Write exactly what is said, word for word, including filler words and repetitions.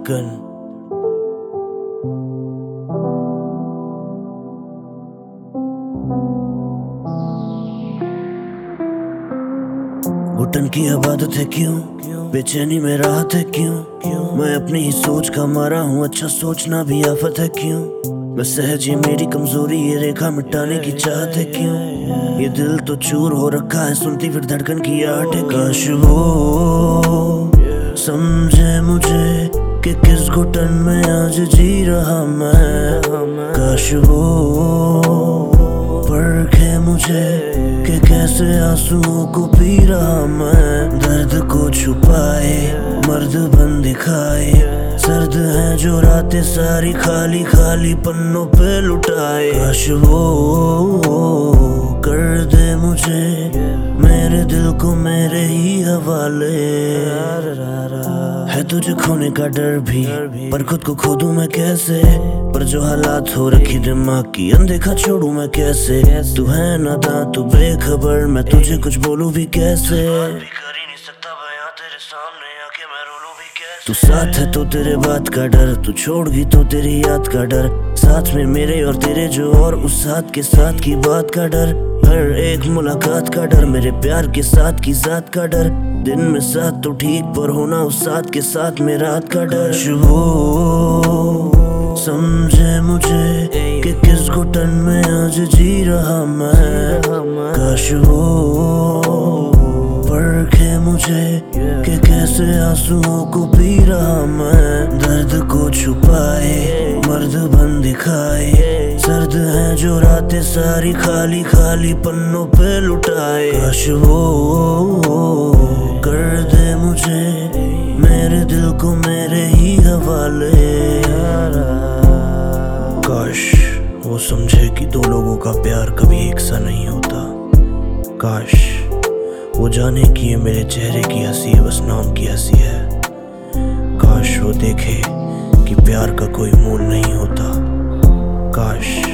धड़कन। घुटन की आबादत है क्यों, बेचैनी में राहत है क्यों, मैं अपनी ही सोच का मारा हूँ, अच्छा सोचना भी आफत है क्यों, मैं सहज ये मेरी कमजोरी, ये रेखा मिटाने की चाहत है क्यों, ये दिल तो चूर हो रखा है सुनती फिर धड़कन की आहट है। काश वो समझे मुझे कि किस घुटन में आज जी रहा मैं, काश वो परखे मुझे कि कैसे आंसुओं को पी रहा मैं, दर्द को छुपाए मर्द बन दिखाए, सर्द है जो रातें सारी खाली खाली पन्नों पे लुटाए, काश वो कर दे मुझे मेरे दिल को मेरे ही हवाले, है तुझे खोने का डर भी पर खुद को खो दूं मैं कैसे, पर जो हालात हो रखी दिमाग की अनदेखा छोड़ू मैं कैसे, तू है नादान तू बेखबर मैं तुझे कुछ बोलूं भी कैसे, तू साथ है तो तेरे बात का डर, तू छोड़गी तो तेरी याद का डर, साथ में मेरे और तेरे जो और उस साथ के साथ की बात का डर, हर एक मुलाकात का डर, मेरे प्यार के साथ की जात का डर, दिन में साथ तो ठीक पर होना उस साथ के साथ में रात का डर। वो समझे मुझे कि किस घुटन में आज जी रहा मैं, काश वो परखे मुझे कि कैसे आंसुओं को पी रहा मैं, दर्द को छुपाए मर्द बन दिखाए, सर्द है जो रातें सारी खाली खाली पन्नों पे लुटाए, काश वो कर दे मुझे मेरे दिल को मेरे ही हवाले, काश वो समझे कि दो लोगों का प्यार कभी एक सा नहीं होता, काश वो जाने कि ये मेरे चेहरे की हंसी बस नाम की हंसी है, काश वो देखे कि प्यार का कोई मोल नहीं होता, काश